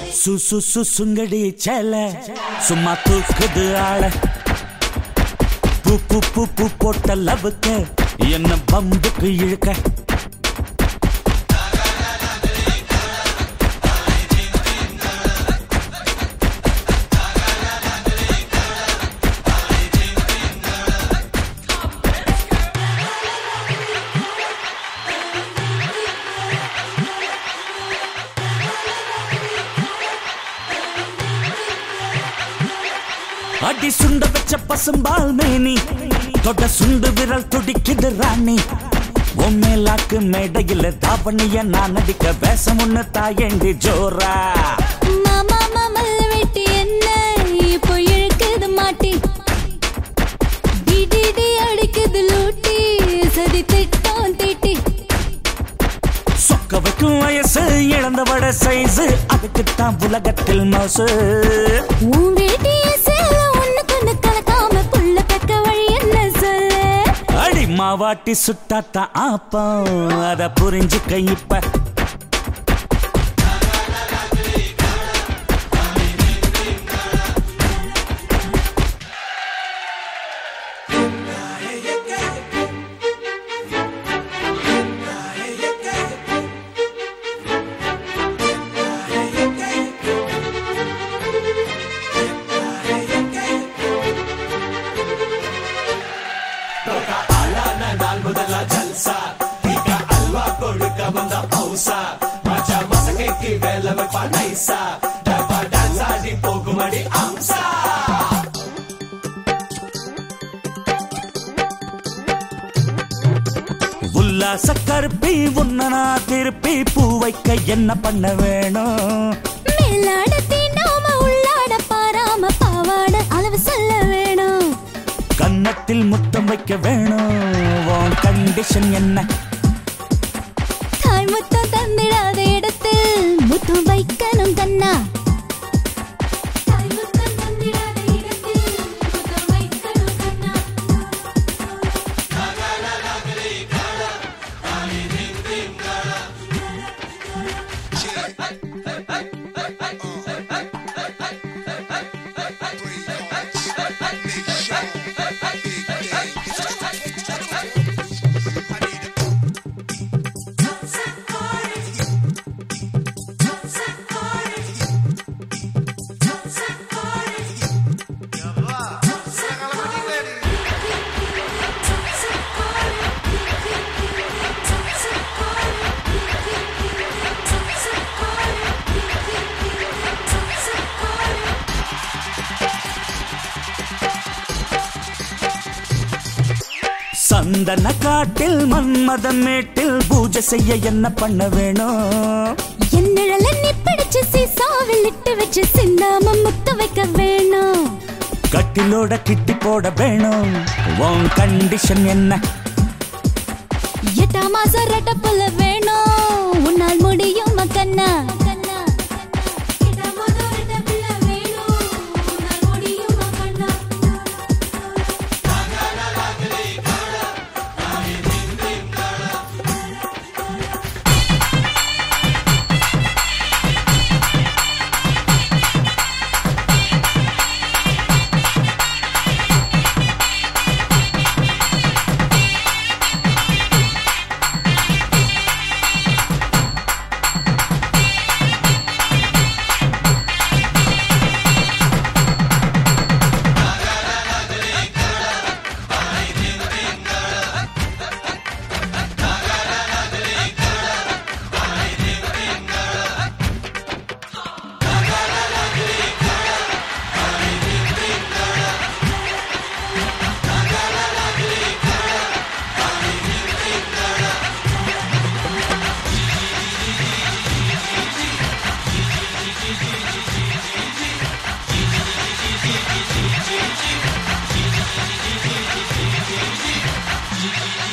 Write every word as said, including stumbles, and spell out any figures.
சு சு சு சுங்கடி சேல சும்மா தூக்குது ஆள பூ பூ பூ பூ போட்ட லவுக்கு என்ன பம்புக்கு இழுக்க அடி சுண்ட வச்ச பசும்பால் மேனி தொட சுண்டு விரல் துடிக்குது ராணி உண்மையிலாக்கு மேடையில் தாவணிய நான் நடிக்க வேஷம் ஒண்ணு தாயண்டி ஜோரா மாமா மாமல் வெட்டி என்ன இப்போ இழுக்குது மாட்டி டிடிடி அடிக்குது லூட்டி சதி திட்டம் தீட்டி சொக்க வைக்கும் வயசு இழந்த வட சைஸ் அதுக்குத்தான் உலகத்தில் மோசு உன் வேட்டிய மாவாட்டி சுட்டாத்தா ஆப்பம் அத புரிஞ்சுக்க இப்ப உல்லாச கருப்பி உன்னனா திருப்பி பூ வைக்க என்ன பண்ண வேணும் மேலாட தீண்டாம உள்ளாட பாராம பாவாட அளவு சொல்ல வேணும் கன்னத்தில் முத்தம் வைக்க வேணும் கண்டிஷன் என்ன தாய் முத்தம் தந்திடாத இடத்தில் முத்தம் வைக்கணும் கண்ணா சந்தன காட்டில் மன்மதன் மேட்டில் பூஜை செய்ய என்ன பண்ண வேணும் என்னழல நீ பிடிச்சு சீசாவில் இட்டு வச்சு சிந்தாம முத்த வைக்க வேணும் கட்டிலோட கிட்டி போட வேணும் உன் கண்டிஷன் என்ன எட்டா மாசம் ரெட்ட புள்ள வேணும் உன்னால் முடியும் கண்ணா G G